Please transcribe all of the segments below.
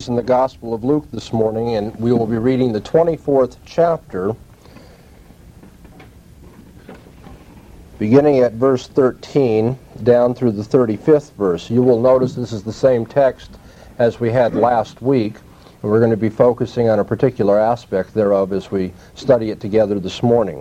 in the Gospel of Luke this morning, and we will be reading the 24th chapter, beginning at verse 13 down through the 35th verse. You will notice this is the same text as we had last week, and we're going to be focusing on a particular aspect thereof as we study it together this morning.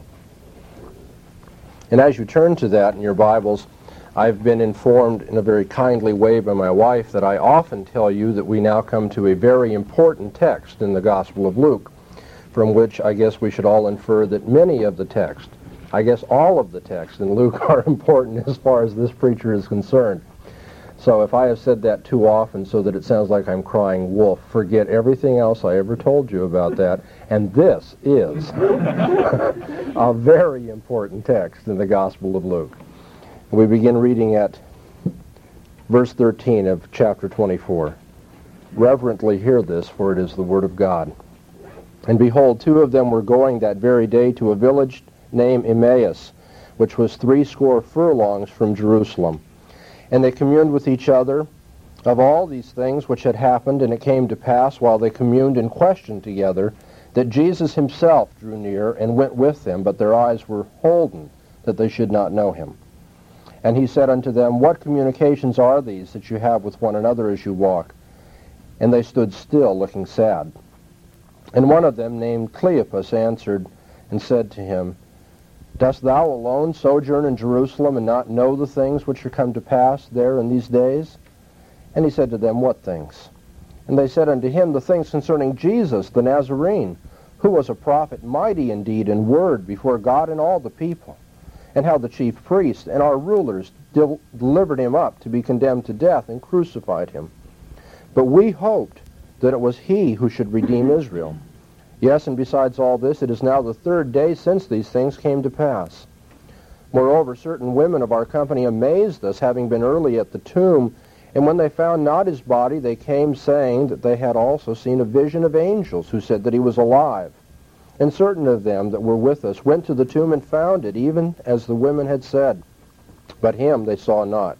And as you turn to that in your Bibles, I've been informed in a very kindly way by my wife that I often tell you that we now come to a very important text in the Gospel of Luke, from which I guess we should all infer that many of the text, I guess all of the texts in Luke are important as far as this preacher is concerned. So if I have said that too often so that it sounds like I'm crying wolf, forget everything else I ever told you about that. And this is a very important text in the Gospel of Luke. We begin reading at verse 13 of chapter 24. Reverently hear this, for it is the word of God. And behold, two of them were going that very day to a village named Emmaus, which was 80 furlongs from Jerusalem. And they communed with each other of all these things which had happened, and it came to pass, while they communed and questioned together, that Jesus himself drew near and went with them, but their eyes were holden, that they should not know him. And he said unto them, What communications are these that you have with one another as you walk? And they stood still, looking sad. And one of them, named Cleopas, answered and said to him, Dost thou alone sojourn in Jerusalem, and not know the things which are come to pass there in these days? And he said to them, What things? And they said unto him, The things concerning Jesus the Nazarene, who was a prophet, mighty in deed and word before God and all the people, and how the chief priests and our rulers delivered him up to be condemned to death and crucified him. But we hoped that it was he who should redeem Israel. Yes, and besides all this, it is now the 3rd day since these things came to pass. Moreover, certain women of our company amazed us, having been early at the tomb, and when they found not his body, they came saying that they had also seen a vision of angels, who said that he was alive. And certain of them that were with us went to the tomb and found it, even as the women had said. But him they saw not.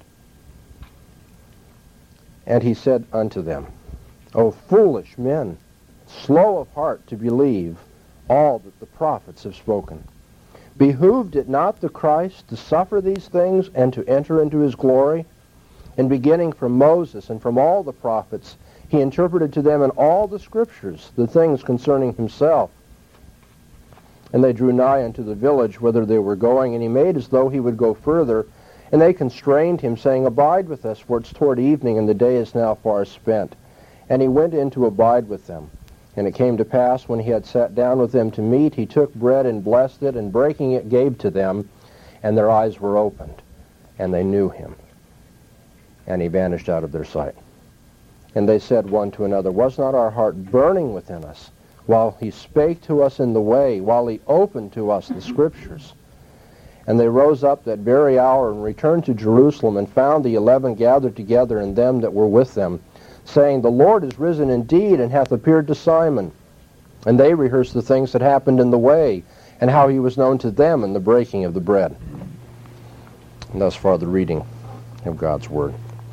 And he said unto them, O foolish men, slow of heart to believe all that the prophets have spoken. Behooved it not the Christ to suffer these things and to enter into his glory? And beginning from Moses and from all the prophets, he interpreted to them in all the scriptures the things concerning himself. And they drew nigh unto the village whither they were going, and he made as though he would go further. And they constrained him, saying, Abide with us, for it's toward evening, and the day is now far spent. And he went in to abide with them. And it came to pass, when he had sat down with them to meat, he took bread and blessed it, and breaking it gave to them, and their eyes were opened, and they knew him. And he vanished out of their sight. And they said one to another, Was not our heart burning within us, while he spake to us in the way, while he opened to us the Scriptures? And they rose up that very hour and returned to Jerusalem, and found the 11 gathered together, and them that were with them, saying, The Lord is risen indeed, and hath appeared to Simon. And they rehearsed the things that happened in the way, and how he was known to them in the breaking of the bread. And thus far the reading of God's Word.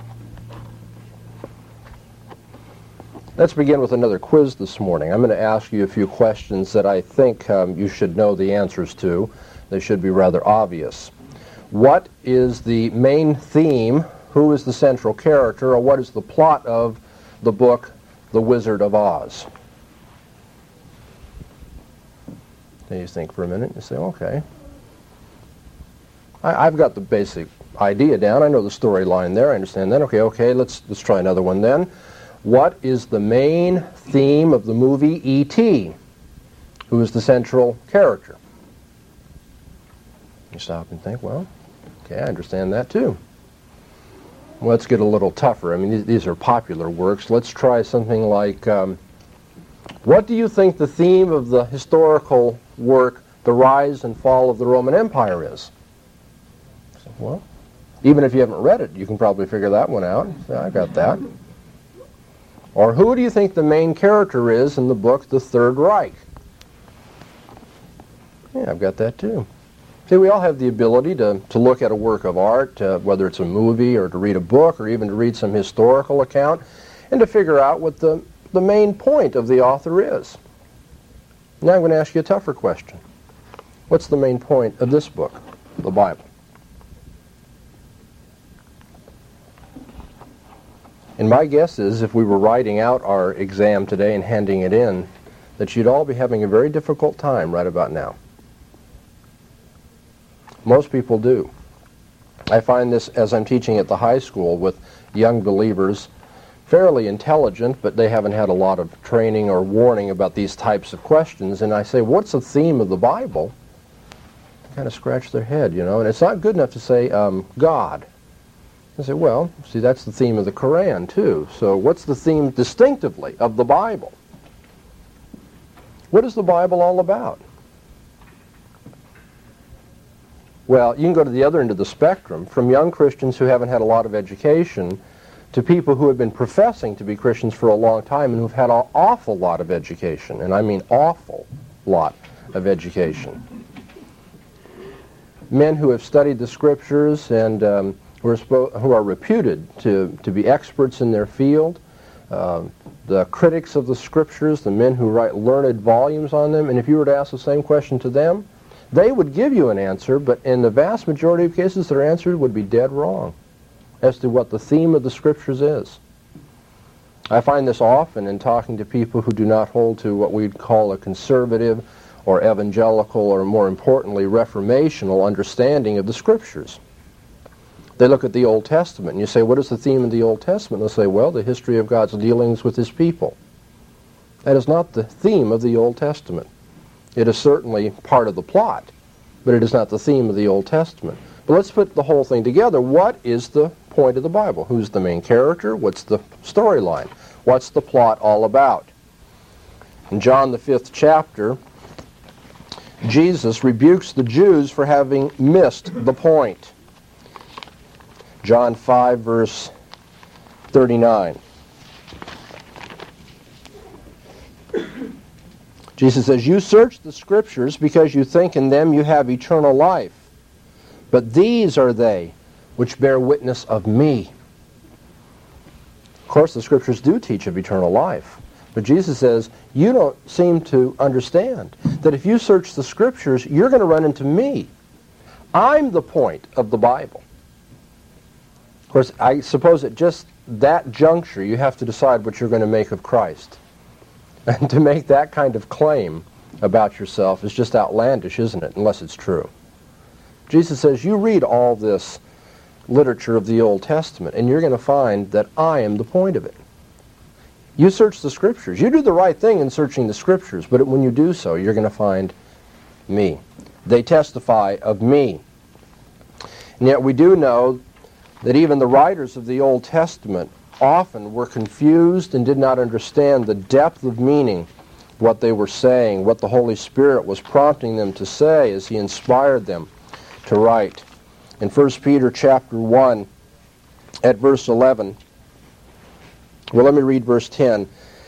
Let's begin with another quiz this morning. I'm going to ask you a few questions that I think you should know the answers to. They should be rather obvious. What is the main theme? Who is the central character? Or what is the plot of the book The Wizard of Oz? Then you think for a minute and you say, okay. I've got the basic idea down. I know the storyline there. I understand that. Okay, let's try another one then. What is the main theme of the movie E.T.? Who is the central character? You stop and think, well, okay, I understand that too. Let's get a little tougher. I mean, these are popular works. Let's try something like, what do you think the theme of the historical work, The Rise and Fall of the Roman Empire, is? So, well, even if you haven't read it, you can probably figure that one out. Yeah, I got that. Or who do you think the main character is in the book The Third Reich? Yeah, I've got that too. See, we all have the ability to look at a work of art, whether it's a movie or to read a book or even to read some historical account, and to figure out what the the main point of the author is. Now I'm going to ask you a tougher question. What's the main point of this book, the Bible? And my guess is, if we were writing out our exam today and handing it in, that you'd all be having a very difficult time right about now. Most people do. I find this as I'm teaching at the high school with young believers, fairly intelligent, but they haven't had a lot of training or warning about these types of questions. And I say, what's the theme of the Bible? They kind of scratch their head, you know. And it's not good enough to say, God. I say, well, see, that's the theme of the Quran, too. So what's the theme distinctively of the Bible? What is the Bible all about? Well, you can go to the other end of the spectrum, from young Christians who haven't had a lot of education to people who have been professing to be Christians for a long time and who've had an awful lot of education, and I mean awful lot of education. Men who have studied the Scriptures and who are reputed to be experts in their field, the critics of the Scriptures, the men who write learned volumes on them, and if you were to ask the same question to them, they would give you an answer, but in the vast majority of cases their answer would be dead wrong as to what the theme of the Scriptures is. I find this often in talking to people who do not hold to what we'd call a conservative or evangelical or, more importantly, reformational understanding of the Scriptures. They look at the Old Testament, and you say, what is the theme of the Old Testament? They'll say, well, the history of God's dealings with His people. That is not the theme of the Old Testament. It is certainly part of the plot, but it is not the theme of the Old Testament. But let's put the whole thing together. What is the point of the Bible? Who's the main character? What's the storyline? What's the plot all about? In John the 5th chapter, Jesus rebukes the Jews for having missed the point. John 5, verse 39. Jesus says, you search the Scriptures because you think in them you have eternal life. But these are they which bear witness of me. Of course, the Scriptures do teach of eternal life. But Jesus says, you don't seem to understand that if you search the Scriptures, you're going to run into me. I'm the point of the Bible. Of course, I suppose at just that juncture, you have to decide what you're going to make of Christ. And to make that kind of claim about yourself is just outlandish, isn't it? Unless it's true. Jesus says, you read all this literature of the Old Testament, and you're going to find that I am the point of it. You search the Scriptures. You do the right thing in searching the Scriptures, but when you do so, you're going to find me. They testify of me. And yet we do know that even the writers of the Old Testament often were confused and did not understand the depth of meaning, what they were saying, what the Holy Spirit was prompting them to say as He inspired them to write. In 1 Peter chapter 1, at verse 11, well, let me read verse 10.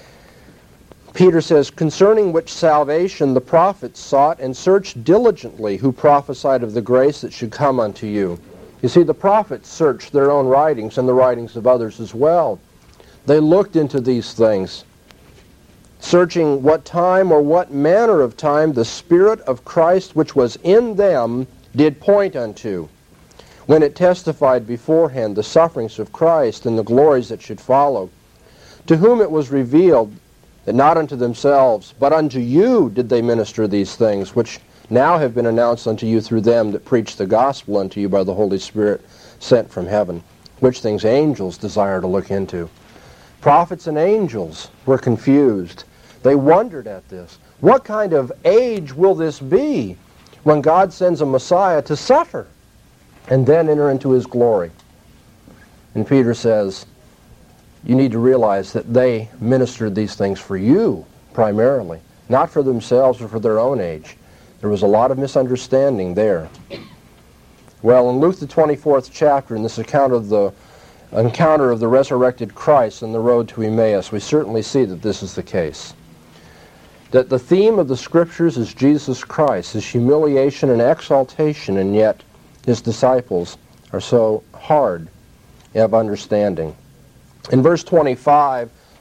Peter says, concerning which salvation the prophets sought and searched diligently, who prophesied of the grace that should come unto you. You see, the prophets searched their own writings and the writings of others as well. They looked into these things, searching what time or what manner of time the Spirit of Christ which was in them did point unto, when it testified beforehand the sufferings of Christ and the glories that should follow, to whom it was revealed that not unto themselves, but unto you did they minister these things, which now have been announced unto you through them that preach the gospel unto you by the Holy Spirit sent from heaven, which things angels desire to look into. Prophets and angels were confused. They wondered at this. What kind of age will this be when God sends a Messiah to suffer and then enter into His glory? And Peter says, you need to realize that they ministered these things for you primarily, not for themselves or for their own age. There was a lot of misunderstanding there. Well, in Luke the 24th chapter, in this account of the encounter of the resurrected Christ on the road to Emmaus, we certainly see that this is the case. That the theme of the Scriptures is Jesus Christ, His humiliation and exaltation, and yet His disciples are so hard of understanding. In verse 25,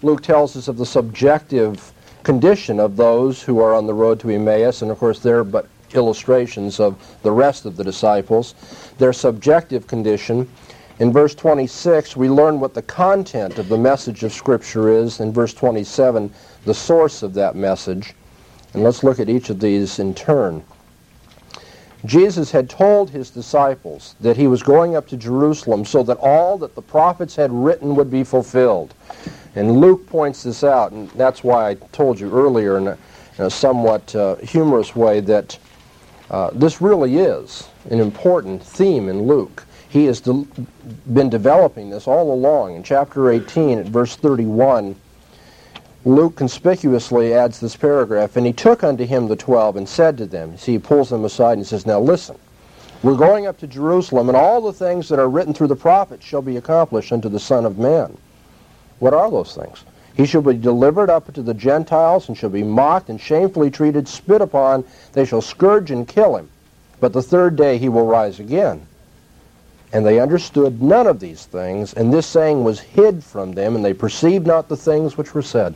Luke tells us of the subjective condition of those who are on the road to Emmaus, and of course they're but illustrations of the rest of the disciples. Their subjective condition. In verse 26, we learn what the content of the message of Scripture is. In verse 27, the source of that message. And let's look at each of these in turn. Jesus had told his disciples that he was going up to Jerusalem so that all that the prophets had written would be fulfilled. And Luke points this out, and that's why I told you earlier in a somewhat humorous way that this really is an important theme in Luke. He has been developing this all along. In chapter 18, at verse 31, Luke conspicuously adds this paragraph, "And he took unto him the 12 and said to them," see, he pulls them aside and he says, "Now listen, we're going up to Jerusalem, and all the things that are written through the prophets shall be accomplished unto the Son of Man." What are those things? "He shall be delivered up to the Gentiles, and shall be mocked and shamefully treated, spit upon. They shall scourge and kill him. But the third day he will rise again." And they understood none of these things, and this saying was hid from them, and they perceived not the things which were said.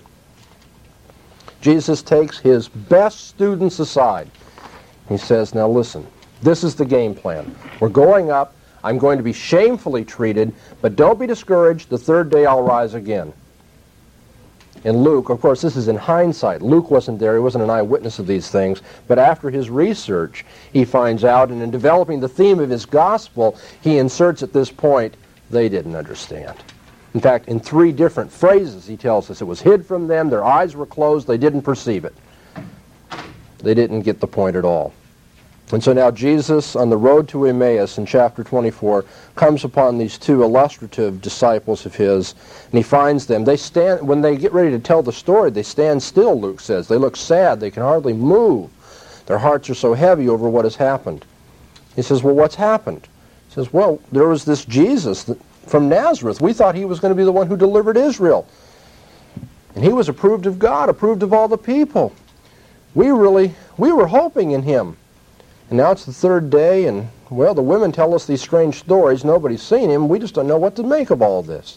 Jesus takes his best students aside. He says, "Now listen, this is the game plan. We're going up. I'm going to be shamefully treated, but don't be discouraged. The third day I'll rise again." And Luke, of course, this is in hindsight. Luke wasn't there. He wasn't an eyewitness of these things. But after his research, he finds out, and in developing the theme of his gospel, he inserts at this point, they didn't understand. In fact, in 3 different phrases, he tells us it was hid from them, their eyes were closed, they didn't perceive it. They didn't get the point at all. And so now Jesus, on the road to Emmaus in chapter 24, comes upon these 2 illustrative disciples of his, and he finds them. They stand, when they get ready to tell the story, they stand still, Luke says. They look sad. They can hardly move. Their hearts are so heavy over what has happened. He says, "Well, what's happened?" He says, "Well, there was this Jesus from Nazareth. We thought he was going to be the one who delivered Israel. And he was approved of God, approved of all the people. We were hoping in him. And now it's the 3rd day, and, well, the women tell us these strange stories. Nobody's seen him. We just don't know what to make of all this."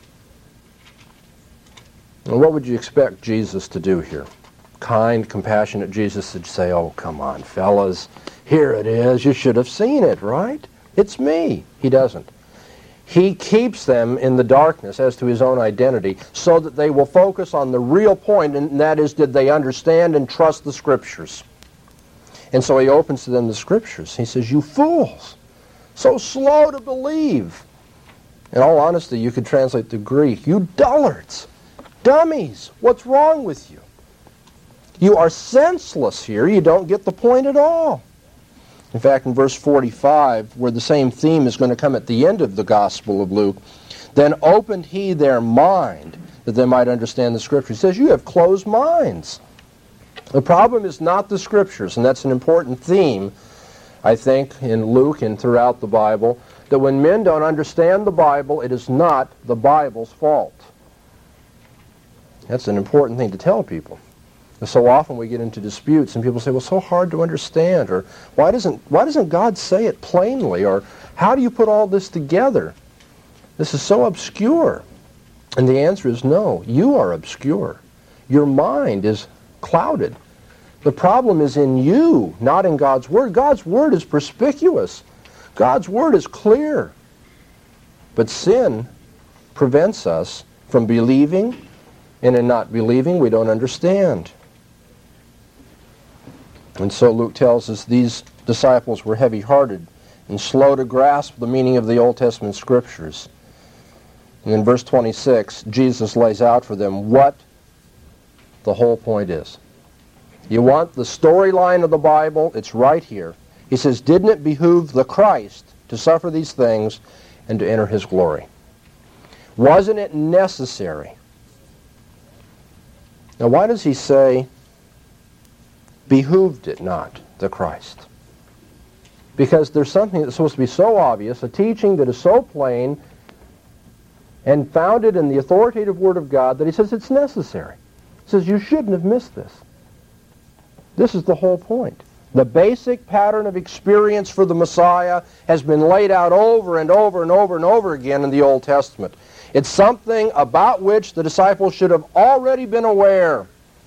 And what would you expect Jesus to do here? Kind, compassionate Jesus would say, "Oh, come on, fellas. Here it is. You should have seen it, right? It's me." He doesn't. He keeps them in the darkness as to his own identity so that they will focus on the real point, and that is, did they understand and trust the Scriptures? And so he opens to them the Scriptures. He says, "You fools, so slow to believe." In all honesty, you could translate the Greek, "You dullards, dummies, what's wrong with you? You are senseless here. You don't get the point at all." In fact, in verse 45, where the same theme is going to come at the end of the Gospel of Luke, "Then opened he their mind that they might understand the Scriptures." He says, you have closed minds. The problem is not the Scriptures, and that's an important theme, I think, in Luke and throughout the Bible, that when men don't understand the Bible, it is not the Bible's fault. That's an important thing to tell people. And so often we get into disputes, and people say, "Well, it's so hard to understand," or why doesn't God say it plainly?" Or, "How do you put all this together? This is so obscure." And the answer is no, you are obscure. Your mind is clouded. The problem is in you, not in God's Word. God's Word is perspicuous. God's Word is clear. But sin prevents us from believing, and in not believing, we don't understand. And so Luke tells us these disciples were heavy-hearted and slow to grasp the meaning of the Old Testament Scriptures. And in verse 26, Jesus lays out for them what the whole point is. You want the storyline of the Bible? It's right here. He says, "Didn't it behoove the Christ to suffer these things and to enter his glory?" Wasn't it necessary? Now, why does he say, "Behooved it not the Christ"? Because there's something that's supposed to be so obvious, a teaching that is so plain and founded in the authoritative Word of God, that he says it's necessary. He says you shouldn't have missed this. This is the whole point. The basic pattern of experience for the Messiah has been laid out over and over and over and over again in the Old Testament. It's something about which the disciples should have already been aware.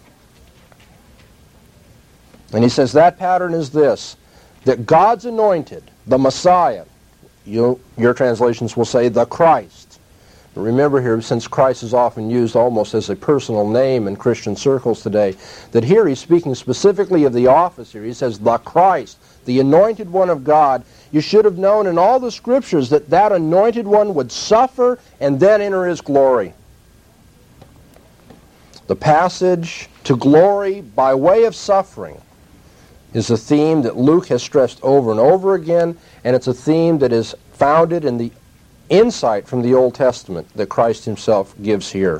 And he says that pattern is this, that God's anointed, the Messiah, your translations will say the Christ. But remember here, since Christ is often used almost as a personal name in Christian circles today, that here he's speaking specifically of the office here. He says the Christ, the anointed one of God. You should have known in all the Scriptures that that anointed one would suffer and then enter his glory. The passage to glory by way of suffering is a theme that Luke has stressed over and over again, and it's a theme that is founded in the insight from the Old Testament that Christ himself gives here.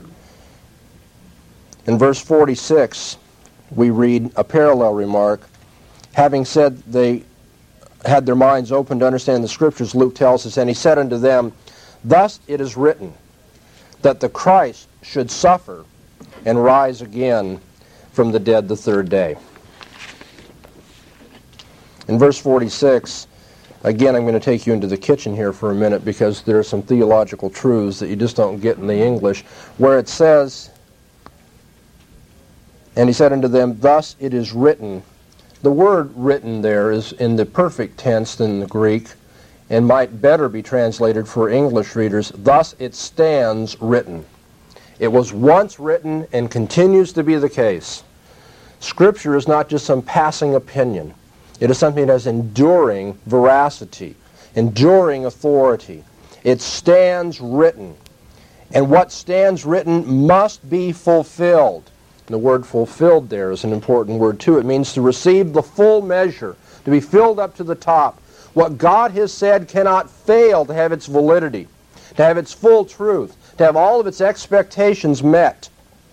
In verse 46, we read a parallel remark. Having said they had their minds open to understand the Scriptures, Luke tells us, and he said unto them, Thus it is written, that the Christ should suffer and rise again from the dead the third day. In verse 46, again, I'm going to take you into the kitchen here for a minute because there are some theological truths that you just don't get in the English, where it says, and he said unto them, Thus it is written. The word written there is in the perfect tense in the Greek and might better be translated for English readers, thus it stands written. It was once written and continues to be the case. Scripture is not just some passing opinion. It is something that has enduring veracity, enduring authority. It stands written. And what stands written must be fulfilled. And the word fulfilled there is an important word too. It means to receive the full measure, to be filled up to the top. What God has said cannot fail to have its validity, to have its full truth, to have all of its expectations met.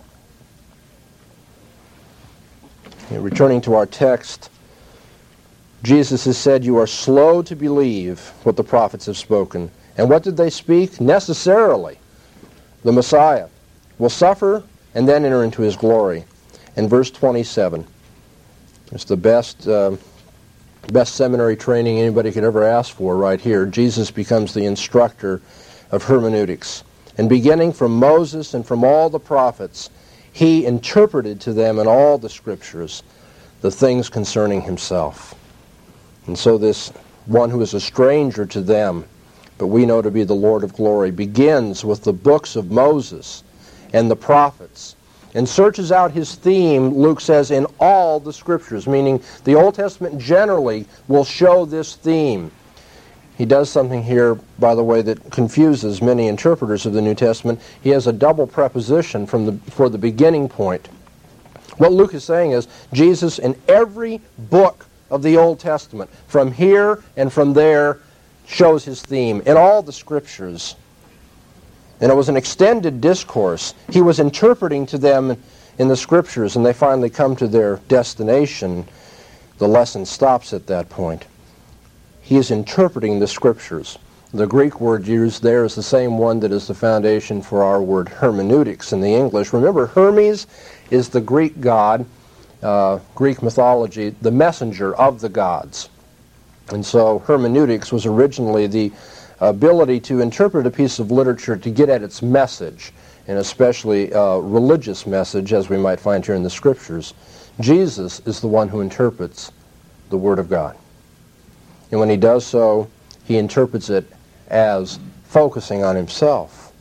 Returning to our text, Jesus has said, You are slow to believe what the prophets have spoken. And what did they speak? Necessarily, the Messiah will suffer and then enter into his glory. In verse 27, it's the best seminary training anybody could ever ask for right here. Jesus becomes the instructor of hermeneutics. And beginning from Moses and from all the prophets, he interpreted to them in all the Scriptures the things concerning himself. And so this one who is a stranger to them, but we know to be the Lord of glory, begins with the books of Moses and the prophets, and searches out his theme, Luke says, in all the Scriptures, meaning the Old Testament generally will show this theme. He does something here, by the way, that confuses many interpreters of the New Testament. He has a double preposition for the beginning point. What Luke is saying is, Jesus in every book of the Old Testament, from here and from there, shows his theme in all the Scriptures. And it was an extended discourse. He was interpreting to them in the Scriptures, and they finally come to their destination. The lesson stops at that point. He is interpreting the Scriptures. The Greek word used there is the same one that is the foundation for our word hermeneutics in the English. Remember, Hermes is the Greek god, Greek mythology, the messenger of the gods. And so hermeneutics was originally the ability to interpret a piece of literature to get at its message, and especially religious message, as we might find here in the Scriptures. Jesus is the one who interprets the Word of God. And when he does so, he interprets it as focusing on himself.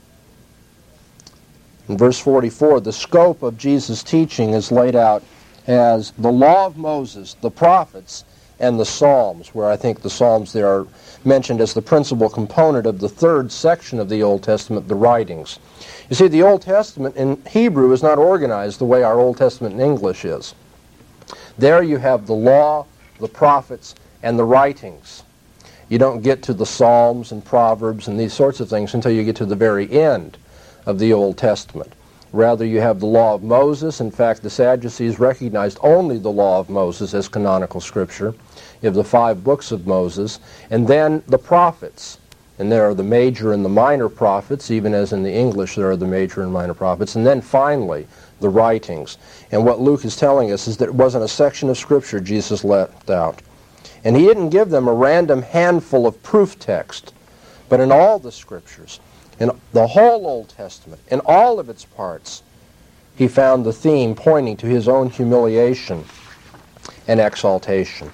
In verse 44, the scope of Jesus' teaching is laid out as the law of Moses, the prophets, and the Psalms, where I think the Psalms there are mentioned as the principal component of the third section of the Old Testament, the writings. You see, the Old Testament in Hebrew is not organized the way our Old Testament in English is. There you have the law, the prophets, and the writings. You don't get to the Psalms and Proverbs and these sorts of things until you get to the very end of the Old Testament. Rather, you have the law of Moses. In fact, the Sadducees recognized only the law of Moses as canonical Scripture. You have the 5 books of Moses, and then the prophets. And there are the major and the minor prophets, even as in the English there are the major and minor prophets. And then finally, the writings. And what Luke is telling us is that it wasn't a section of Scripture Jesus left out. And he didn't give them a random handful of proof text, but in all the Scriptures, in the whole Old Testament, in all of its parts, he found the theme pointing to his own humiliation and exaltation.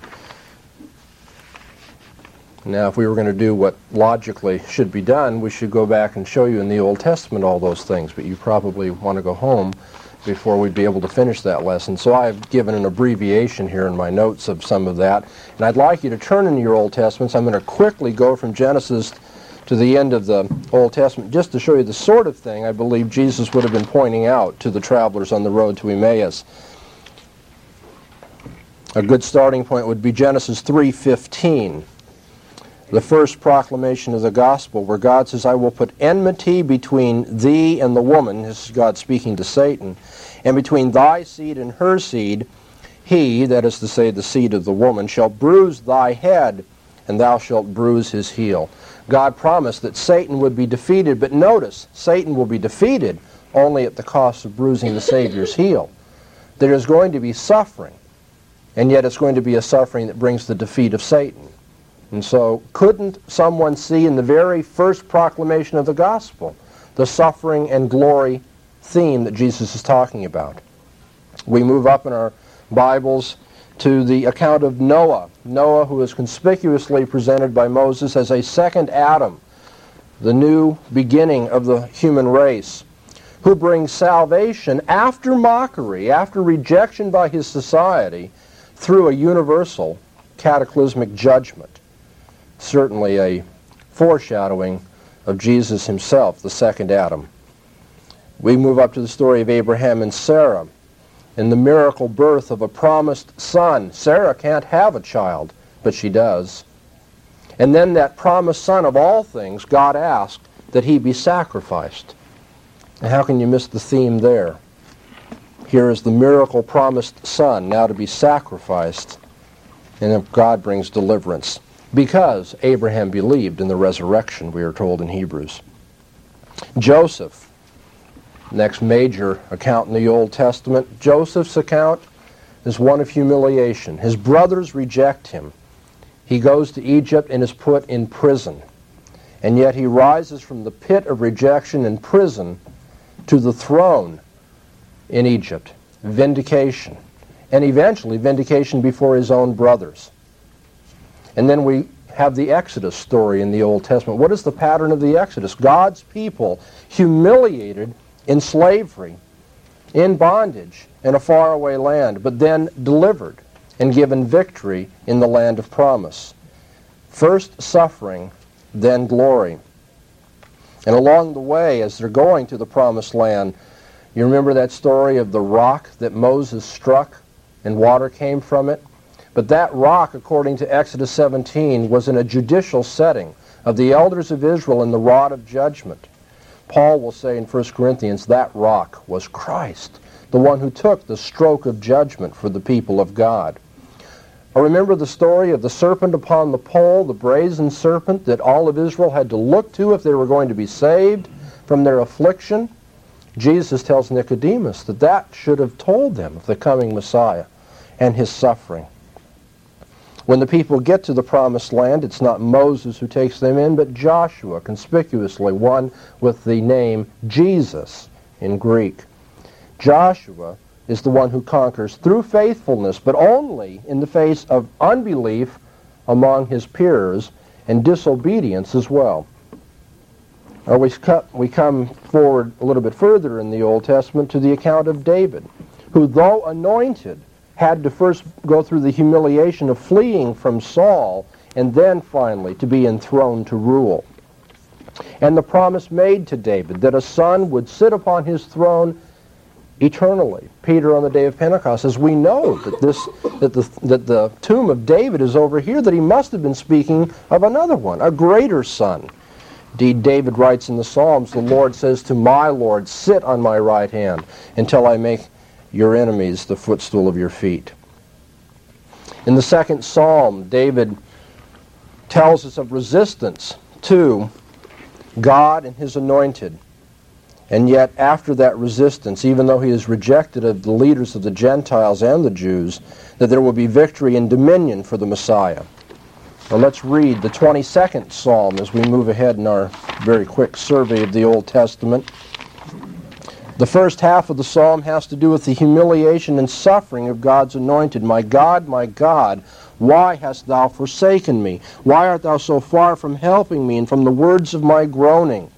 Now, if we were going to do what logically should be done, we should go back and show you in the Old Testament all those things, but you probably want to go home before we'd be able to finish that lesson. So I've given an abbreviation here in my notes of some of that, and I'd like you to turn in your Old Testaments. I'm going to quickly go from Genesis to the end of the Old Testament just to show you the sort of thing I believe Jesus would have been pointing out to the travelers on the road to Emmaus. A good starting point would be Genesis 3:15. The first proclamation of the gospel, where God says, I will put enmity between thee and the woman, this is God speaking to Satan, and between thy seed and her seed, he, that is to say the seed of the woman, shall bruise thy head, and thou shalt bruise his heel. God promised that Satan would be defeated, but notice, Satan will be defeated only at the cost of bruising the Savior's heel. There is going to be suffering, and yet it's going to be a suffering that brings the defeat of Satan. And so, couldn't someone see in the very first proclamation of the gospel the suffering and glory theme that Jesus is talking about? We move up in our Bibles to the account of Noah. Noah, who is conspicuously presented by Moses as a second Adam, the new beginning of the human race, who brings salvation after mockery, after rejection by his society, through a universal cataclysmic judgment. Certainly a foreshadowing of Jesus himself, the second Adam. We move up to the story of Abraham and Sarah and the miracle birth of a promised son. Sarah can't have a child, but she does. And then that promised son of all things, God asked that he be sacrificed. And how can you miss the theme there? Here is the miracle promised son now to be sacrificed, and God brings deliverance. Because Abraham believed in the resurrection, we are told in Hebrews. Joseph, next major account in the Old Testament. Joseph's account is one of humiliation. His brothers reject him. He goes to Egypt and is put in prison. And yet he rises from the pit of rejection and prison to the throne in Egypt. Vindication. And eventually vindication before his own brothers. And then we have the Exodus story in the Old Testament. What is the pattern of the Exodus? God's people humiliated in slavery, in bondage, in a faraway land, but then delivered and given victory in the land of promise. First suffering, then glory. And along the way, as they're going to the promised land, you remember that story of the rock that Moses struck and water came from it? But that rock, according to Exodus 17, was in a judicial setting of the elders of Israel in the rod of judgment. Paul will say in 1 Corinthians, that rock was Christ, the one who took the stroke of judgment for the people of God. Or remember the story of the serpent upon the pole, the brazen serpent that all of Israel had to look to if they were going to be saved from their affliction? Jesus tells Nicodemus that that should have told them of the coming Messiah and his suffering. When the people get to the promised land, it's not Moses who takes them in, but Joshua, conspicuously one with the name Jesus in Greek. Joshua is the one who conquers through faithfulness, but only in the face of unbelief among his peers and disobedience as well. We come forward a little bit further in the Old Testament to the account of David, who, though anointed, had to first go through the humiliation of fleeing from Saul and then finally to be enthroned to rule. And the promise made to David that a son would sit upon his throne eternally. Peter on the day of Pentecost says, we know that the tomb of David is over here, that he must have been speaking of another one, a greater son. Indeed, David writes in the Psalms, the Lord says to my Lord, sit on my right hand until I make your enemies the footstool of your feet. In the second psalm, David tells us of resistance 2, God and his anointed. And yet, after that resistance, even though he is rejected of the leaders of the Gentiles and the Jews, that there will be victory and dominion for the Messiah. Now let's read the 22nd Psalm as we move ahead in our very quick survey of the Old Testament. The first half of the psalm has to do with the humiliation and suffering of God's anointed. My God, why hast thou forsaken me? Why art thou so far from helping me and from the words of my groaning?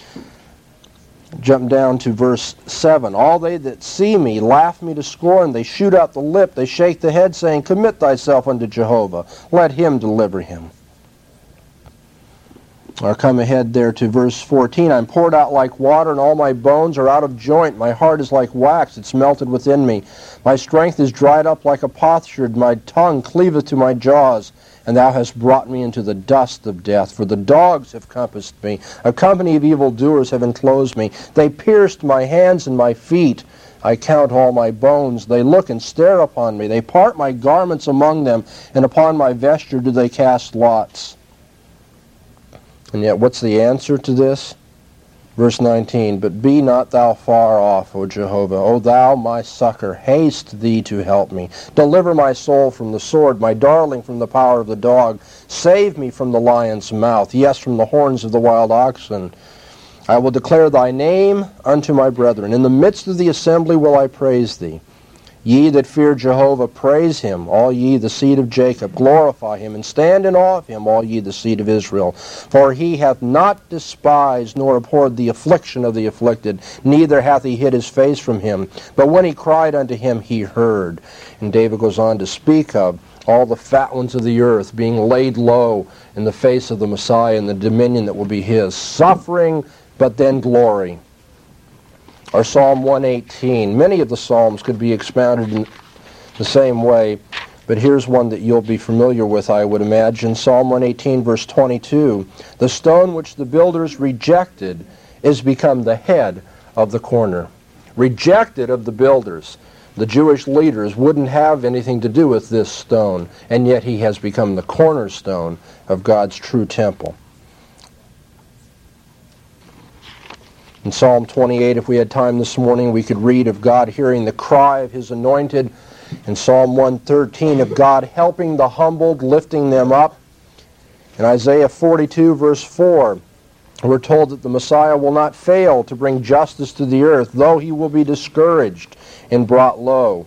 Jump down to verse 7. All they that see me laugh me to scorn. They shoot out the lip. They shake the head, saying, Commit thyself unto Jehovah. Let him deliver him. Or come ahead there to verse 14. I'm poured out like water, and all my bones are out of joint. My heart is like wax. It's melted within me. My strength is dried up like a potsherd. My tongue cleaveth to my jaws. And thou hast brought me into the dust of death. For the dogs have compassed me. A company of evildoers have enclosed me. They pierced my hands and my feet. I count all my bones. They look and stare upon me. They part my garments among them, and upon my vesture do they cast lots. And yet, what's the answer to this? Verse 19, But be not thou far off, O Jehovah. O thou my succor, haste thee to help me. Deliver my soul from the sword, my darling from the power of the dog. Save me from the lion's mouth, yes, from the horns of the wild oxen. I will declare thy name unto my brethren. In the midst of the assembly will I praise thee. Ye that fear Jehovah, praise him. All ye the seed of Jacob, glorify him, and stand in awe of him, all ye the seed of Israel. For he hath not despised nor abhorred the affliction of the afflicted, neither hath he hid his face from him. But when he cried unto him, he heard. And David goes on to speak of all the fat ones of the earth being laid low in the face of the Messiah and the dominion that will be his. Suffering, but then glory. Or Psalm 118. Many of the Psalms could be expounded in the same way, but here's one that you'll be familiar with, I would imagine. Psalm 118, verse 22. The stone which the builders rejected is become the head of the corner. Rejected of the builders. The Jewish leaders wouldn't have anything to do with this stone, and yet he has become the cornerstone of God's true temple. In Psalm 28, if we had time this morning, we could read of God hearing the cry of his anointed. In Psalm 113, of God helping the humbled, lifting them up. In Isaiah 42, verse 4, we're told that the Messiah will not fail to bring justice to the earth, though he will be discouraged and brought low.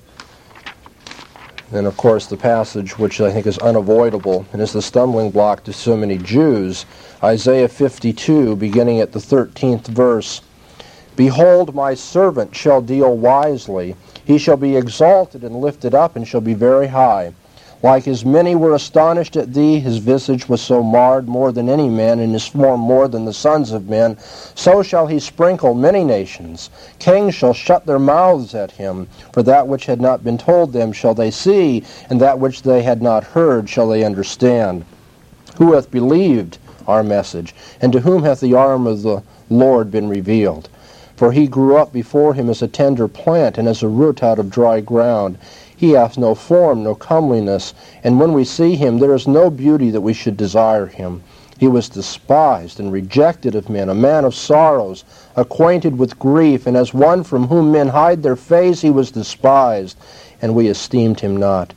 And of course, the passage which I think is unavoidable and is the stumbling block to so many Jews, Isaiah 52, beginning at the 13th verse. Behold, my servant shall deal wisely. He shall be exalted and lifted up, and shall be very high. Like as many were astonished at thee, his visage was so marred more than any man, and his form more than the sons of men. So shall he sprinkle many nations. Kings shall shut their mouths at him. For that which had not been told them shall they see, and that which they had not heard shall they understand. Who hath believed our message? And to whom hath the arm of the Lord been revealed? For he grew up before him as a tender plant, and as a root out of dry ground. He hath no form, no comeliness, and when we see him, there is no beauty that we should desire him. He was despised and rejected of men, a man of sorrows, acquainted with grief, and as one from whom men hide their face, he was despised, and we esteemed him not.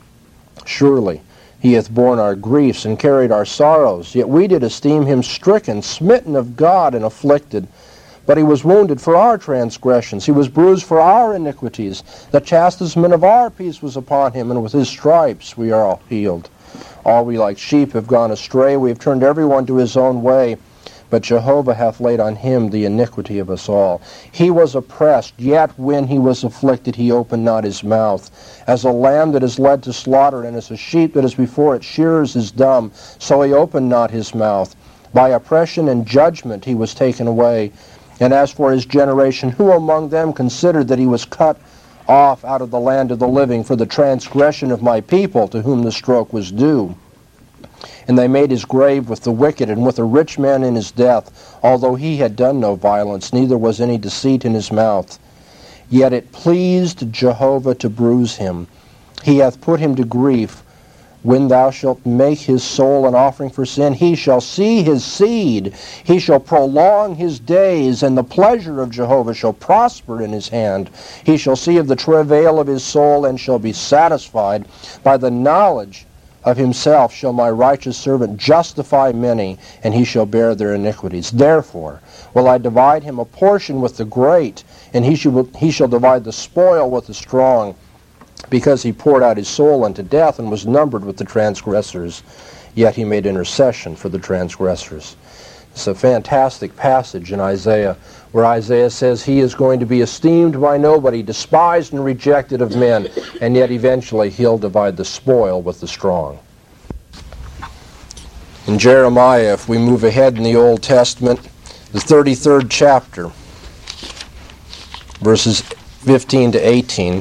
Surely he hath borne our griefs and carried our sorrows, yet we did esteem him stricken, smitten of God, and afflicted. But he was wounded for our transgressions. He was bruised for our iniquities. The chastisement of our peace was upon him, and with his stripes we are all healed. All we like sheep have gone astray. We have turned everyone to his own way. But Jehovah hath laid on him the iniquity of us all. He was oppressed, yet when he was afflicted he opened not his mouth. As a lamb that is led to slaughter, and as a sheep that is before its shearers is dumb, so he opened not his mouth. By oppression and judgment he was taken away. And as for his generation, who among them considered that he was cut off out of the land of the living for the transgression of my people, to whom the stroke was due? And they made his grave with the wicked, and with a rich man in his death, although he had done no violence, neither was any deceit in his mouth. Yet it pleased Jehovah to bruise him. He hath put him to grief. When thou shalt make his soul an offering for sin, he shall see his seed. He shall prolong his days, and the pleasure of Jehovah shall prosper in his hand. He shall see of the travail of his soul, and shall be satisfied. By the knowledge of himself shall my righteous servant justify many, and he shall bear their iniquities. Therefore will I divide him a portion with the great, and he shall divide the spoil with the strong, because he poured out his soul unto death and was numbered with the transgressors, yet he made intercession for the transgressors. It's a fantastic passage in Isaiah, where Isaiah says he is going to be esteemed by nobody, despised and rejected of men, and yet eventually he'll divide the spoil with the strong. In Jeremiah, if we move ahead in the Old Testament, the 33rd chapter, verses 15 to 18,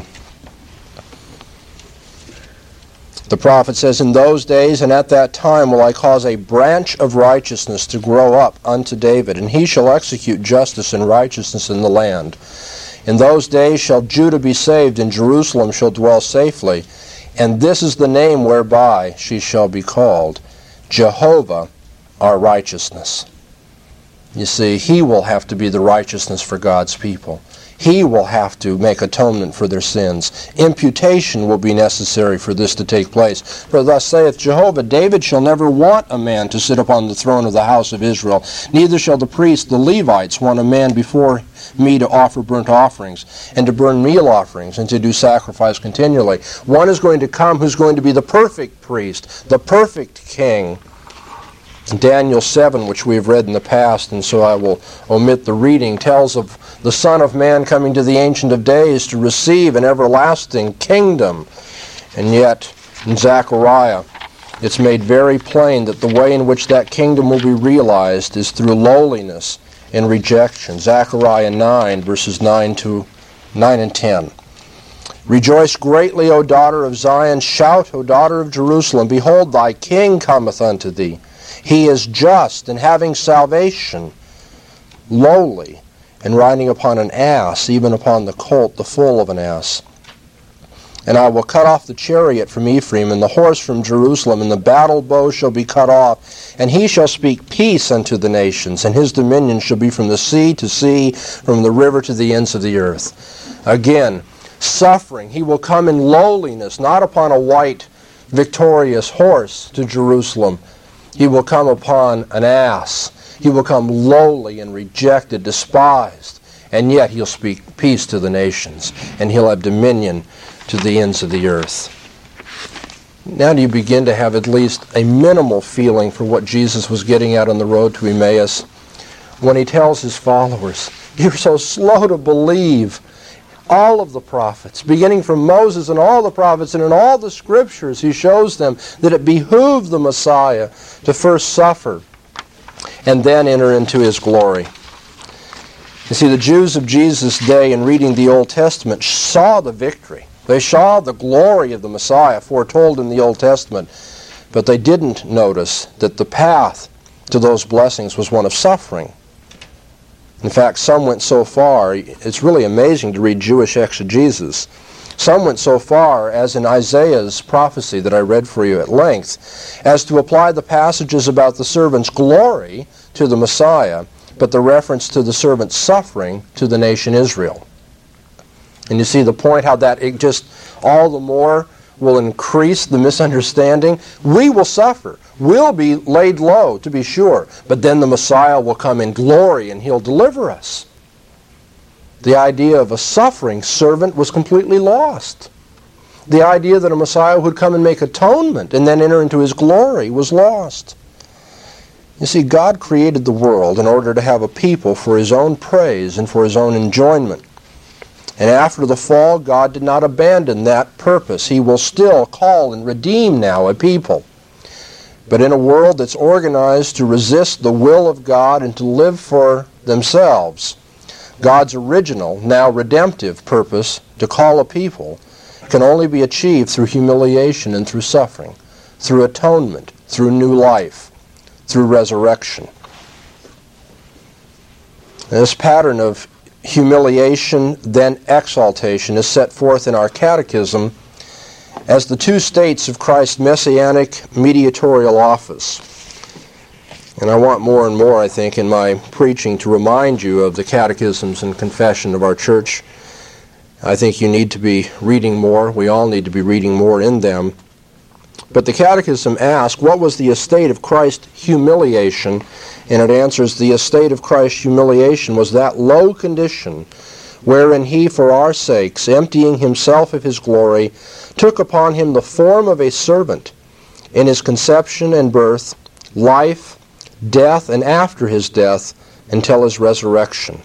the prophet says, In those days and at that time will I cause a branch of righteousness to grow up unto David, and he shall execute justice and righteousness in the land. In those days shall Judah be saved, and Jerusalem shall dwell safely. And this is the name whereby she shall be called, Jehovah our righteousness. You see, he will have to be the righteousness for God's people. He will have to make atonement for their sins. Imputation will be necessary for this to take place. For thus saith Jehovah, David shall never want a man to sit upon the throne of the house of Israel, neither shall the priests, the Levites, want a man before me to offer burnt offerings, and to burn meal offerings, and to do sacrifice continually. One is going to come who's going to be the perfect priest, the perfect king. Daniel 7, which we have read in the past, and so I will omit the reading, tells of the Son of Man coming to the Ancient of Days to receive an everlasting kingdom. And yet, in Zechariah, it's made very plain that the way in which that kingdom will be realized is through lowliness and rejection. Zechariah 9, verses 9 and 10. Rejoice greatly, O daughter of Zion. Shout, O daughter of Jerusalem. Behold, thy king cometh unto thee. He is just and having salvation, lowly, and riding upon an ass, even upon the colt, the foal of an ass. And I will cut off the chariot from Ephraim, and the horse from Jerusalem, and the battle bow shall be cut off. And he shall speak peace unto the nations, and his dominion shall be from the sea to sea, from the river to the ends of the earth. Again, suffering. He will come in lowliness, not upon a white, victorious horse to Jerusalem. He will come upon an ass. He will come lowly and rejected, despised, and yet he'll speak peace to the nations, and he'll have dominion to the ends of the earth. Now do you begin to have at least a minimal feeling for what Jesus was getting at on the road to Emmaus when he tells his followers, you're so slow to believe. All of the prophets, beginning from Moses and all the prophets and in all the scriptures, he shows them that it behooved the Messiah to first suffer and then enter into his glory. You see, the Jews of Jesus' day, in reading the Old Testament, saw the victory. They saw the glory of the Messiah foretold in the Old Testament, but they didn't notice that the path to those blessings was one of suffering. In fact, some went so far, it's really amazing to read Jewish exegesis. Some went so far, as in Isaiah's prophecy that I read for you at length, as to apply the passages about the servant's glory to the Messiah, but the reference to the servant's suffering to the nation Israel. And you see the point, how that it just all the more will increase the misunderstanding. We will suffer. We'll be laid low, to be sure, but then the Messiah will come in glory and he'll deliver us. The idea of a suffering servant was completely lost. The idea that a Messiah would come and make atonement and then enter into his glory was lost. You see, God created the world in order to have a people for his own praise and for his own enjoyment. And after the fall, God did not abandon that purpose. He will still call and redeem now a people. But in a world that's organized to resist the will of God and to live for themselves, God's original, now redemptive purpose to call a people can only be achieved through humiliation and through suffering, through atonement, through new life, through resurrection. And this pattern of humiliation, then exaltation, is set forth in our catechism as the two states of Christ's messianic mediatorial office. And I want more and more, I think, in my preaching to remind you of the catechisms and confession of our church. I think you need to be reading more. We all need to be reading more in them. But the Catechism asks, what was the estate of Christ's humiliation? And it answers, the estate of Christ's humiliation was that low condition wherein he, for our sakes, emptying himself of his glory, took upon him the form of a servant in his conception and birth, life, death, and after his death, until his resurrection.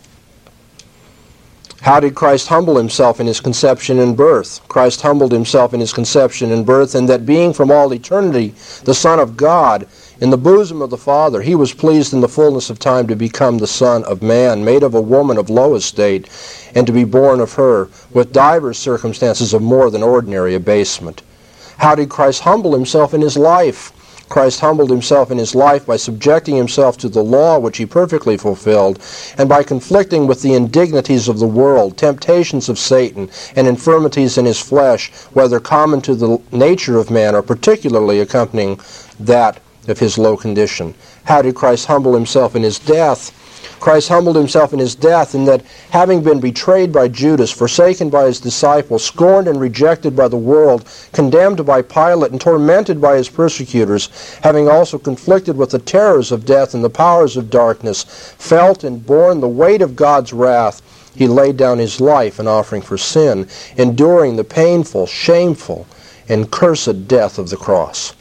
How did Christ humble himself in his conception and birth? Christ humbled himself in his conception and birth in that being from all eternity the Son of God in the bosom of the Father, he was pleased in the fullness of time to become the Son of Man, made of a woman of low estate, and to be born of her, with divers circumstances of more than ordinary abasement. How did Christ humble himself in his life? Christ humbled himself in his life by subjecting himself to the law which he perfectly fulfilled, and by conflicting with the indignities of the world, temptations of Satan, and infirmities in his flesh, whether common to the nature of man or particularly accompanying that of his low condition. How did Christ humble himself in his death? Christ humbled himself in his death in that, having been betrayed by Judas, forsaken by his disciples, scorned and rejected by the world, condemned by Pilate, and tormented by his persecutors, having also conflicted with the terrors of death and the powers of darkness, felt and borne the weight of God's wrath, he laid down his life an offering for sin, enduring the painful, shameful, and cursed death of the cross.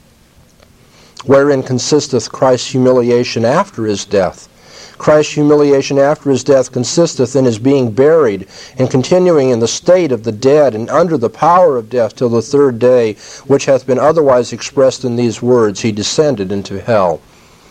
Wherein consisteth Christ's humiliation after his death? Christ's humiliation after his death consisteth in his being buried and continuing in the state of the dead and under the power of death till the third day, which hath been otherwise expressed in these words, he descended into hell.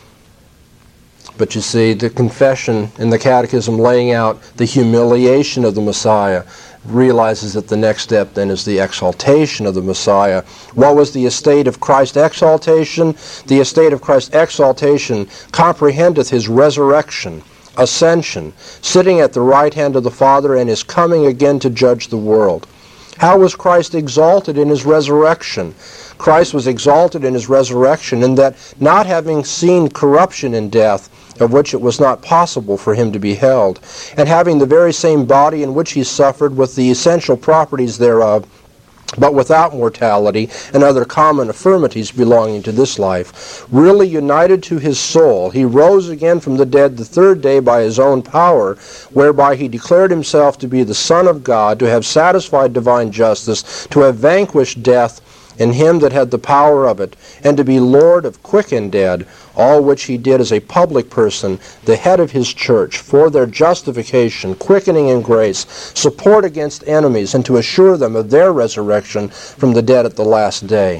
But you see, the confession in the Catechism laying out the humiliation of the Messiah realizes that the next step then is the exaltation of the Messiah. What was the estate of Christ's exaltation? The estate of Christ's exaltation comprehendeth his resurrection, ascension, sitting at the right hand of the Father, and is coming again to judge the world. How was Christ exalted in his resurrection? Christ was exalted in his resurrection in that, not having seen corruption in death, of which it was not possible for him to be held, and having the very same body in which he suffered with the essential properties thereof, but without mortality and other common infirmities belonging to this life, really united to his soul, he rose again from the dead the third day by his own power, whereby he declared himself to be the Son of God, to have satisfied divine justice, to have vanquished death, in him that had the power of it, and to be Lord of quick and dead, all which he did as a public person, the head of his church, for their justification, quickening in grace, support against enemies, and to assure them of their resurrection from the dead at the last day.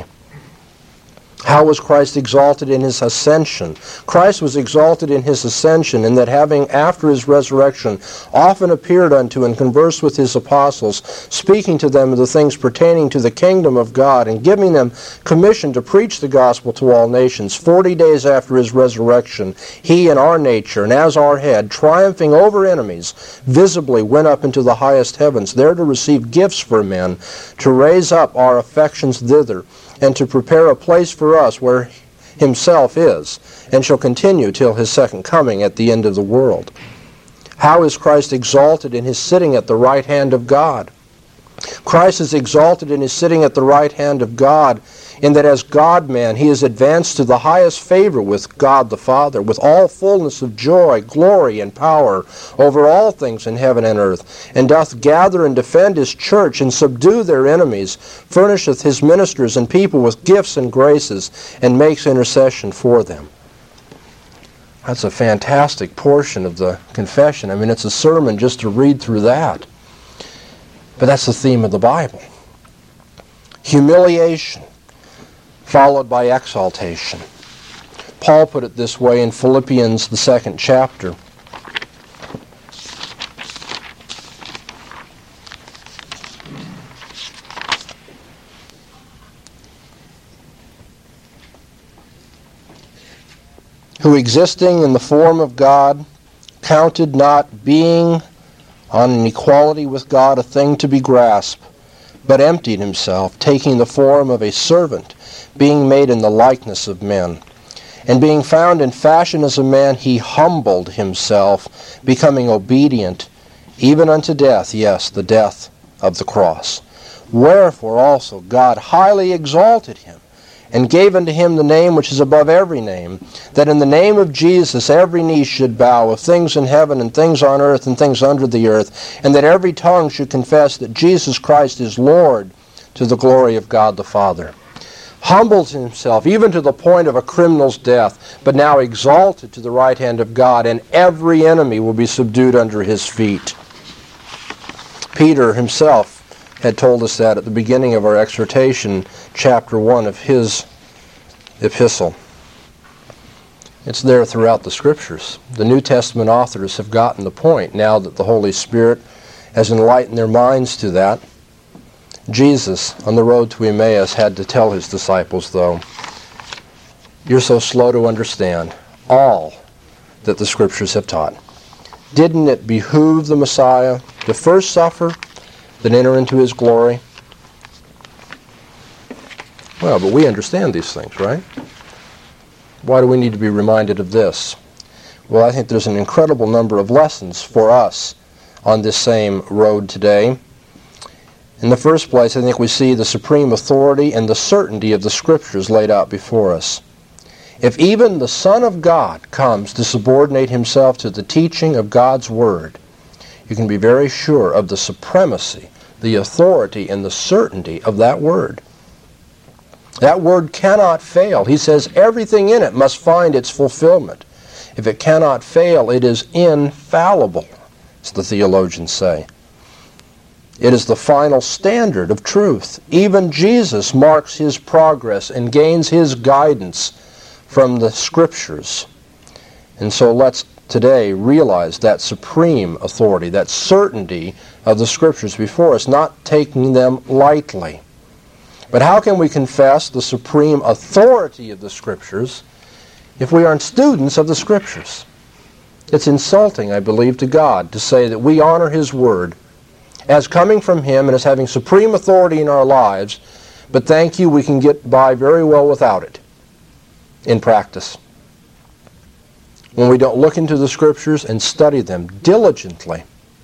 How was Christ exalted in his ascension? Christ was exalted in his ascension in that, having after his resurrection often appeared unto and conversed with his apostles, speaking to them of the things pertaining to the kingdom of God, and giving them commission to preach the gospel to all nations, 40 days after his resurrection, he in our nature and as our head, triumphing over enemies, visibly went up into the highest heavens, there to receive gifts for men, to raise up our affections thither, and to prepare a place for us where himself is, and shall continue till his second coming at the end of the world. How is Christ exalted in his sitting at the right hand of God? Christ is exalted in his sitting at the right hand of God, in that as God-man he is advanced to the highest favor with God the Father, with all fullness of joy, glory, and power over all things in heaven and earth, and doth gather and defend his church and subdue their enemies, furnisheth his ministers and people with gifts and graces, and makes intercession for them. That's a fantastic portion of the confession. I mean, it's a sermon just to read through that. But that's the theme of the Bible. Humiliation, followed by exaltation. Paul put it this way in Philippians, the 2nd chapter. Who existing in the form of God, counted not being on an equality with God a thing to be grasped, but emptied himself, taking the form of a servant, being made in the likeness of men. And being found in fashion as a man, he humbled himself, becoming obedient, even unto death, yes, the death of the cross. Wherefore also God highly exalted him, and gave unto him the name which is above every name, that in the name of Jesus every knee should bow, of things in heaven and things on earth and things under the earth, and that every tongue should confess that Jesus Christ is Lord, to the glory of God the Father. Humbles himself even to the point of a criminal's death, but now exalted to the right hand of God, and every enemy will be subdued under his feet. Peter himself had told us that at the beginning of our exhortation, chapter 1 of his epistle. It's there throughout the Scriptures. The New Testament authors have gotten the point now that the Holy Spirit has enlightened their minds to that. Jesus, on the road to Emmaus, had to tell his disciples, though, "You're so slow to understand all that the Scriptures have taught. Didn't it behoove the Messiah to first suffer, then enter into his glory?" Well, but we understand these things, right? Why do we need to be reminded of this? Well, I think there's an incredible number of lessons for us on this same road today. In the first place, I think we see the supreme authority and the certainty of the Scriptures laid out before us. If even the Son of God comes to subordinate himself to the teaching of God's Word, you can be very sure of the supremacy, the authority, and the certainty of that Word. That Word cannot fail. He says everything in it must find its fulfillment. If it cannot fail, it is infallible, as the theologians say. It is the final standard of truth. Even Jesus marks his progress and gains his guidance from the Scriptures. And so let's today realize that supreme authority, that certainty of the Scriptures before us, not taking them lightly. But how can we confess the supreme authority of the Scriptures if we aren't students of the Scriptures? It's insulting, I believe, to God to say that we honor his Word as coming from him and as having supreme authority in our lives, but thank you, we can get by very well without it in practice. When we don't look into the Scriptures and study them diligently.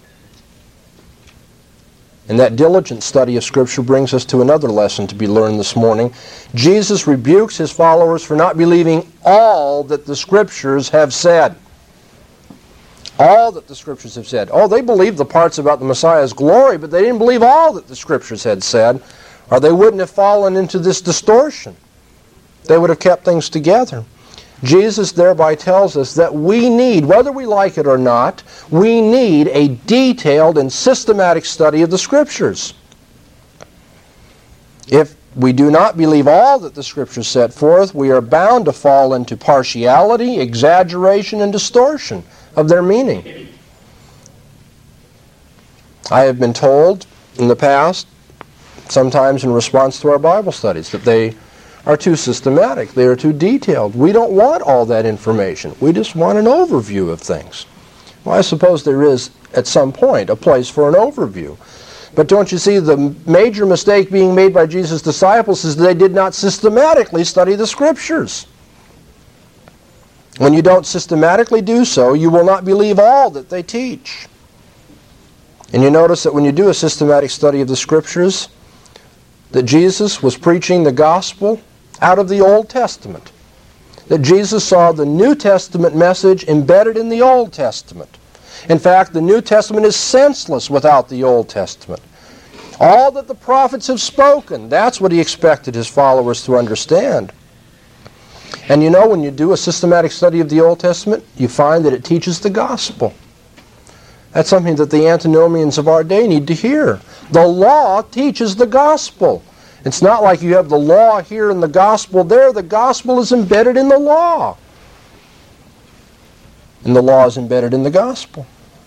And that diligent study of Scripture brings us to another lesson to be learned this morning. Jesus rebukes his followers for not believing all that the Scriptures have said. All that the Scriptures have said. Oh, they believed the parts about the Messiah's glory, but they didn't believe all that the Scriptures had said, or they wouldn't have fallen into this distortion. They would have kept things together. Jesus thereby tells us that we need, whether we like it or not, we need a detailed and systematic study of the Scriptures. If we do not believe all that the Scriptures set forth, we are bound to fall into partiality, exaggeration, and distortion of their meaning. I have been told in the past, sometimes in response to our Bible studies, that they are too systematic, they are too detailed. We don't want all that information. We just want an overview of things. Well, I suppose there is, at some point, a place for an overview. But don't you see, the major mistake being made by Jesus' disciples is that they did not systematically study the Scriptures. When you don't systematically do so, you will not believe all that they teach. And you notice that when you do a systematic study of the Scriptures, that Jesus was preaching the gospel out of the Old Testament. That Jesus saw the New Testament message embedded in the Old Testament. In fact, the New Testament is senseless without the Old Testament. All that the prophets have spoken, that's what he expected his followers to understand. And you know, when you do a systematic study of the Old Testament, you find that it teaches the gospel. That's something that the antinomians of our day need to hear. The law teaches the gospel. It's not like you have the law here and the gospel there. The gospel is embedded in the law. And the law is embedded in the gospel.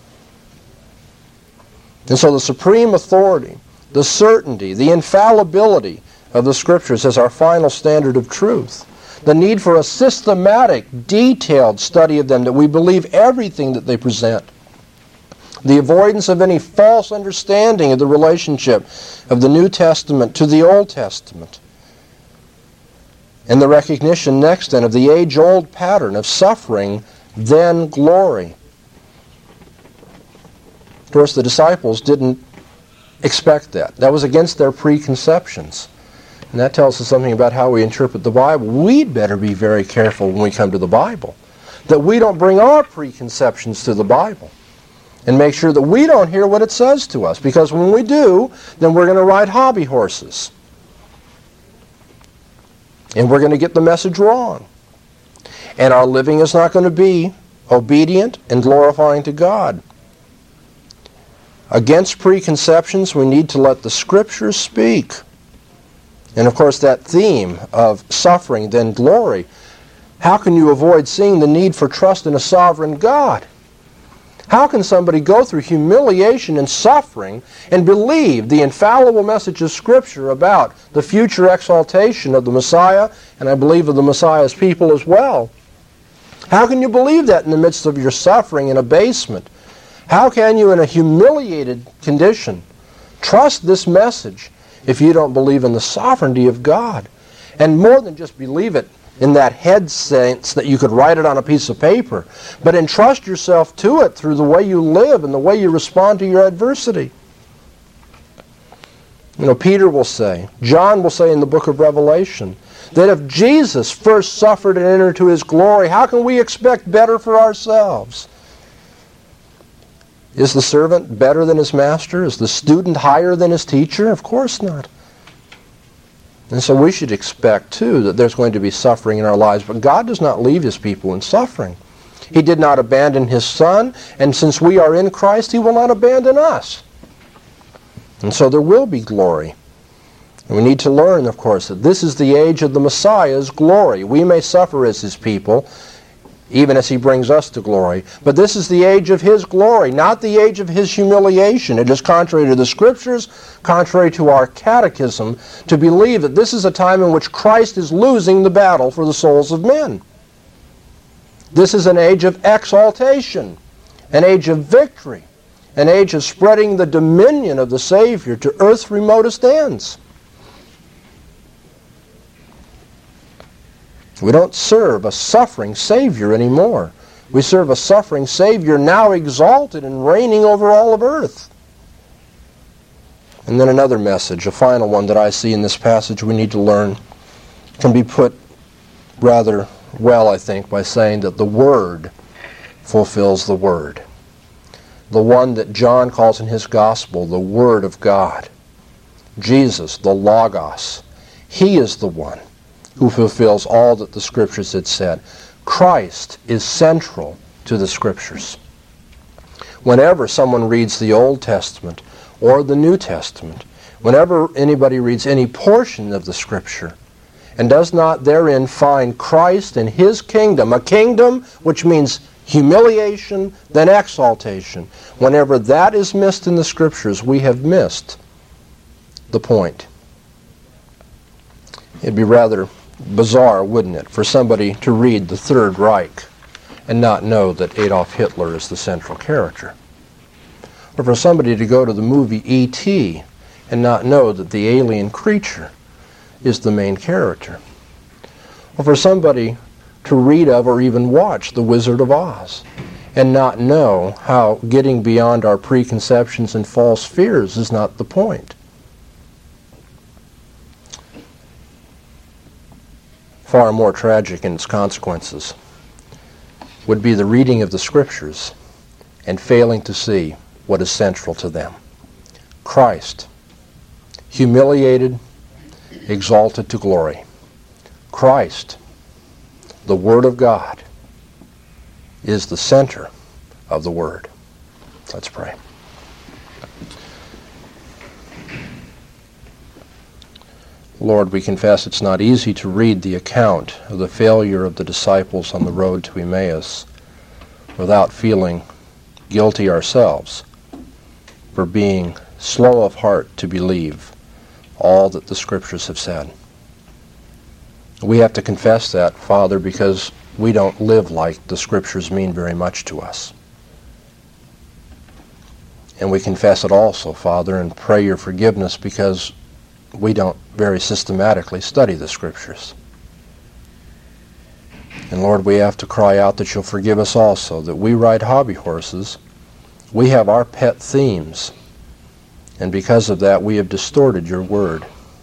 And so the supreme authority, the certainty, the infallibility of the Scriptures as our final standard of truth, the need for a systematic, detailed study of them, that we believe everything that they present, the avoidance of any false understanding of the relationship of the New Testament to the Old Testament, and the recognition next then of the age-old pattern of suffering, then glory. Of course, the disciples didn't expect that. That was against their preconceptions. And that tells us something about how we interpret the Bible. We'd better be very careful when we come to the Bible, that we don't bring our preconceptions to the Bible, and make sure that we don't hear what it says to us, because when we do, then we're going to ride hobby horses. And we're going to get the message wrong. And our living is not going to be obedient and glorifying to God. Against preconceptions, we need to let the Scriptures speak. And of course, that theme of suffering, then glory, how can you avoid seeing the need for trust in a sovereign God? How can somebody go through humiliation and suffering and believe the infallible message of Scripture about the future exaltation of the Messiah, and I believe of the Messiah's people as well? How can you believe that in the midst of your suffering and abasement? How can you, in a humiliated condition, trust this message if you don't believe in the sovereignty of God? And more than just believe it in that head sense that you could write it on a piece of paper, but entrust yourself to it through the way you live and the way you respond to your adversity. You know, Peter will say, John will say in the book of Revelation, that if Jesus first suffered and entered into his glory, how can we expect better for ourselves? Is the servant better than his master? Is the student higher than his teacher? Of course not. And so we should expect, too, that there's going to be suffering in our lives. But God does not leave his people in suffering. He did not abandon his Son, and since we are in Christ, he will not abandon us. And so there will be glory. And we need to learn, of course, that this is the age of the Messiah's glory. We may suffer as his people, even as he brings us to glory. But this is the age of his glory, not the age of his humiliation. It is contrary to the Scriptures, contrary to our catechism, to believe that this is a time in which Christ is losing the battle for the souls of men. This is an age of exaltation, an age of victory, an age of spreading the dominion of the Savior to earth's remotest ends. We don't serve a suffering Savior anymore. We serve a suffering Savior now exalted and reigning over all of earth. And then another message, a final one that I see in this passage we need to learn, can be put rather well, I think, by saying that the Word fulfills the Word. The one that John calls in his Gospel the Word of God. Jesus, the Logos. He is the one who fulfills all that the Scriptures had said. Christ is central to the Scriptures. Whenever someone reads the Old Testament or the New Testament, whenever anybody reads any portion of the Scripture and does not therein find Christ and his kingdom, a kingdom which means humiliation, then exaltation, whenever that is missed in the Scriptures, we have missed the point. It'd be rather bizarre, wouldn't it, for somebody to read the Third Reich and not know that Adolf Hitler is the central character. Or for somebody to go to the movie E.T. and not know that the alien creature is the main character. Or for somebody to read of or even watch The Wizard of Oz and not know how getting beyond our preconceptions and false fears is not the point. Far more tragic in its consequences would be the reading of the Scriptures and failing to see what is central to them. Christ, humiliated, exalted to glory. Christ, the Word of God, is the center of the Word. Let's pray. Lord, we confess it's not easy to read the account of the failure of the disciples on the road to Emmaus without feeling guilty ourselves for being slow of heart to believe all that the Scriptures have said. We have to confess that, Father, because we don't live like the Scriptures mean very much to us. And we confess it also, Father, and pray your forgiveness because we don't very systematically study the Scriptures. And Lord, we have to cry out that you'll forgive us also, that we ride hobby horses. We have our pet themes, and because of that we have distorted your word.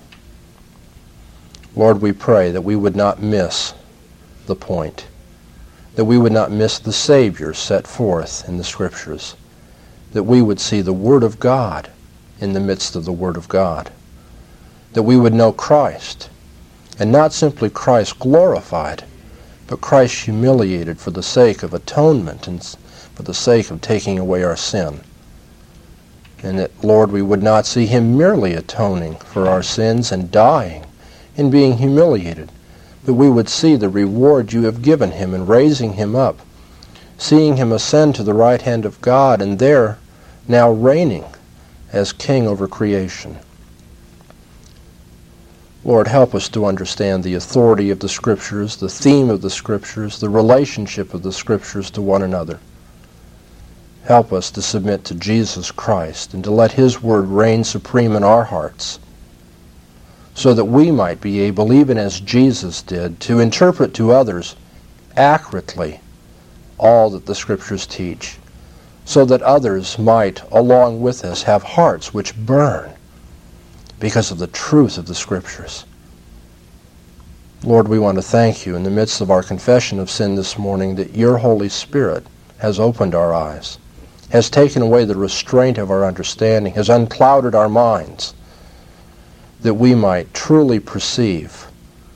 Lord, we pray that we would not miss the point, that we would not miss the Savior set forth in the Scriptures, that we would see the Word of God in the midst of the Word of God, that we would know Christ, and not simply Christ glorified, but Christ humiliated for the sake of atonement and for the sake of taking away our sin. And that, Lord, we would not see him merely atoning for our sins and dying and being humiliated, but we would see the reward you have given him in raising him up, seeing him ascend to the right hand of God, and there now reigning as king over creation. Lord, help us to understand the authority of the Scriptures, the theme of the Scriptures, the relationship of the Scriptures to one another. Help us to submit to Jesus Christ and to let his word reign supreme in our hearts, so that we might be able, even as Jesus did, to interpret to others accurately all that the Scriptures teach, so that others might, along with us, have hearts which burn because of the truth of the Scriptures. Lord, we want to thank you in the midst of our confession of sin this morning that your Holy Spirit has opened our eyes, has taken away the restraint of our understanding, has unclouded our minds, that we might truly perceive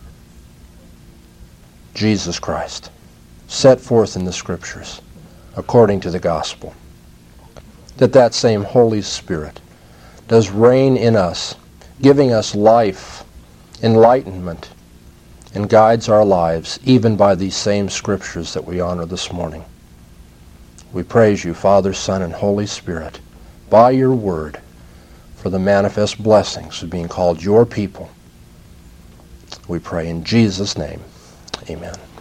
Jesus Christ, set forth in the Scriptures, according to the gospel. That same Holy Spirit does reign in us, giving us life, enlightenment, and guides our lives even by these same Scriptures that we honor this morning. We praise you, Father, Son, and Holy Spirit, by your word, for the manifest blessings of being called your people. We pray in Jesus' name. Amen.